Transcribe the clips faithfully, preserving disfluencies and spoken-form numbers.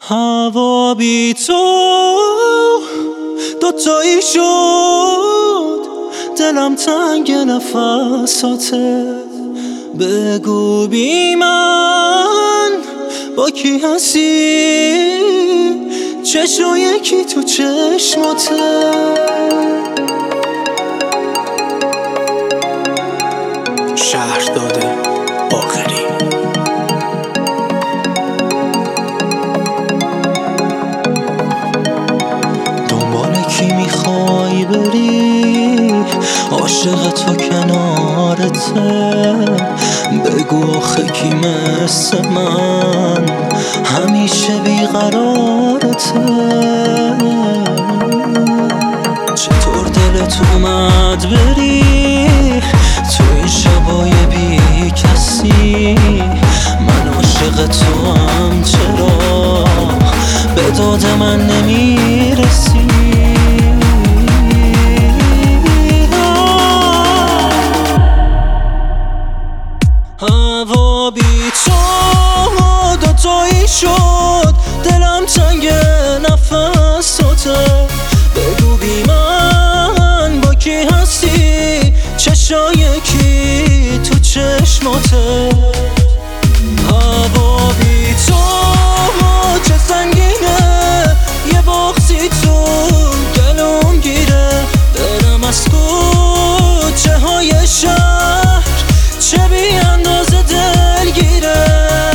هوا بی تو دوتایی شد، دلم تنگ نفساته. بگو بی من با کی هستی، چشم یکی تو چشماته. شهرداد باقری. دنبال کی میخوای بری، عاشق تو کنارته. بگو آخه کی مثل من همیشه بیقرارته. چطور دلت اومد بری تو این شبای بی کسی، من عاشق تو هم چرا به داد من نمیرسی. هوا بی تو دوتایی شد، دلم تنگ نفساته. بگو بی من با کی هستی، چشای کی تو چشماته. هوا بی تو چه سنگینه، یه بغضی تو گلوم گیره. برم از کوچه های شهر چه بی اندازه دلگیره.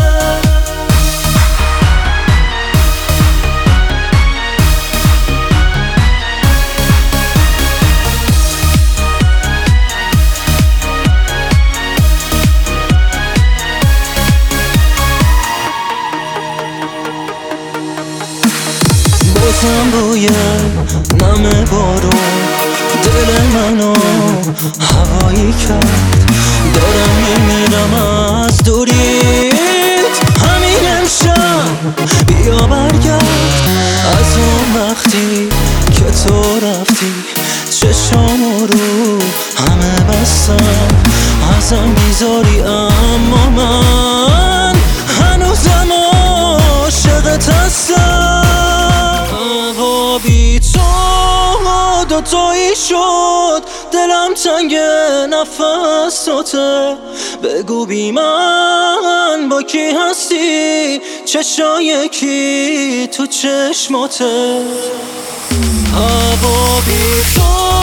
بازم بوی نم بارون دل منو هوایی کرد. دارم میمیرم از دوریت، همین امشب بیا برگرد. از اون وقتی که تو رفتی چشامو رو همه بستم. ازم بیزاری اما من هنوزم عاشقت هستم. هوا بی تو دوتایی شد، دلم تنگ نفساته. بگو بی من با کی هستی، چشای کی تو چشماته. هوا بی تو